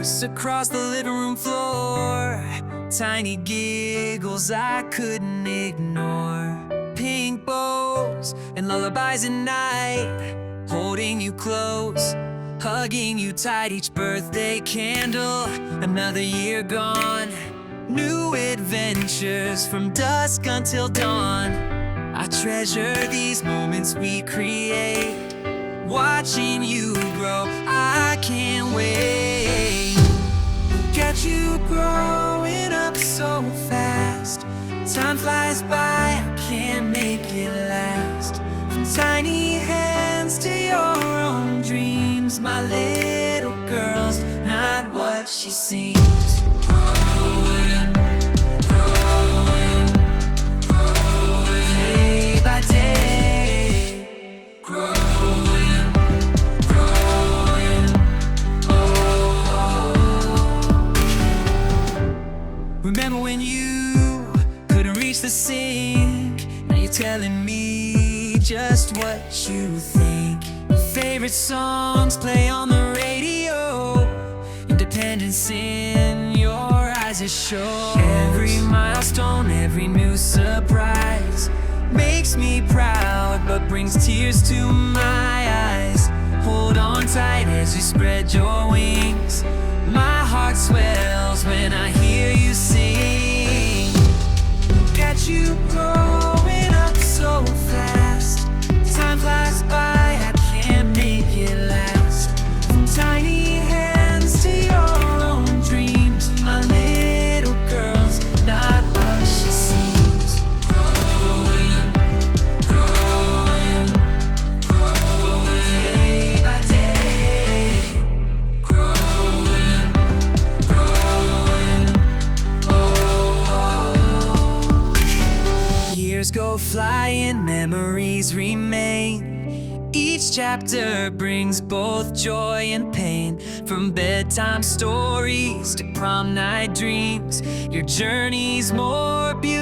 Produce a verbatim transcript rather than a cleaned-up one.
burst across the living room floor. Tiny giggles I couldn't ignore. Pink bows and lullabies at night, holding you close, hugging you tight. Each birthday candle, another year gone. New adventures from dusk until dawn. I treasure these moments we create, watching you grow, I can't wait. Got you growing up so fast, time flies by, I can't make it last. From tiny hands to your own dreams, my little girl's not what she seems. Growing, growing, growing, day by day. Growing, growing, oh, oh. Remember when you couldn't reach the sink? Now you're telling me just what you think. Your favorite songs play on the radio, independence in your eyes it shows. Every milestone, every new surprise makes me proud, but brings tears to my eyes. Hold on tight as you spread your wings. My heart swells when I hear you sing. Got you growing up so fast, time flies by, I can't make it last. From tiny hands to your own dreams, my little girl's not what she seems. Growing, growing, growing, day by day. Growing, growing, oh, oh. Years go flying, memories remain. Each chapter brings both joy and pain. From bedtime stories to prom night dreams, your journey's more beautiful